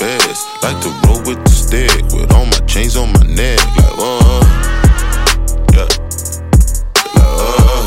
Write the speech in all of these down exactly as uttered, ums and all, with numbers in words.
fast. Like to roll with the stick, with all my chains on my neck. Like, whoa, yeah. Like, whoa.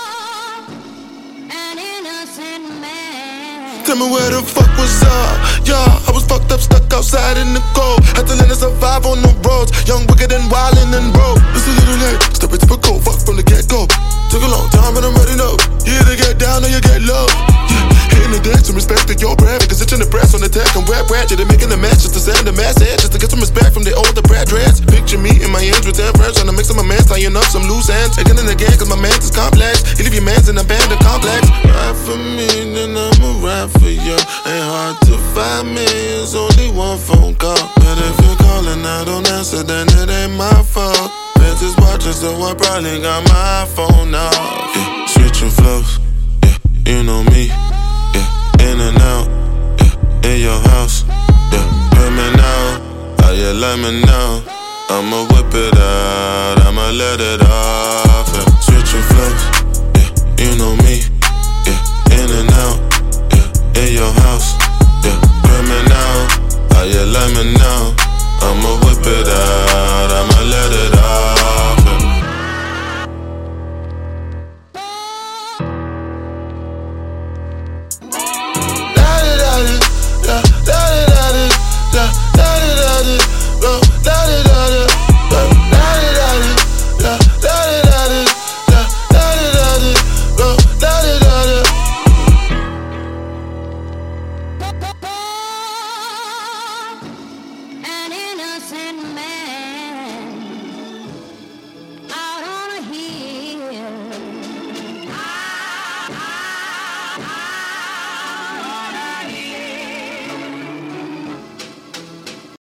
Tell me where the fuck was I? Yeah, I was fucked up, stuck outside in the cold. Had to learn to survive on the roads. Young, wicked, and wildin' and broke. It's a little late, step into the cold, fuck from the get-go. Took a long time, but I'm ready now. You either get down or you get low. Yeah, hitting the dance and respect to your breath. Cause it's in the press on the tech and rap ratchet. And making the match just to send a message. Just to get some respect from the older brat dreads. Picture me in my ends with ten friends. Trying to make some of my mans, tying up some loose ends. Again and again, cause my man's is complex. You leave your mans in a band of complex. Ride for me, then I'ma ride for you. Ain't hard to find me, it's only one phone call. But if you're calling, I don't answer, then it ain't my fault. Fans is watching, so I probably got my phone now. Yeah, switching flows, yeah, you know me. Yeah, in and out, yeah, in your house. Yeah, hear me now, how you like me now? I'ma whip it out, I'ma let it off. Yeah, switching flows, yeah, you know me. Yeah, in and out, yeah, in your house. Yeah, hear me now, how you like me now? I'ma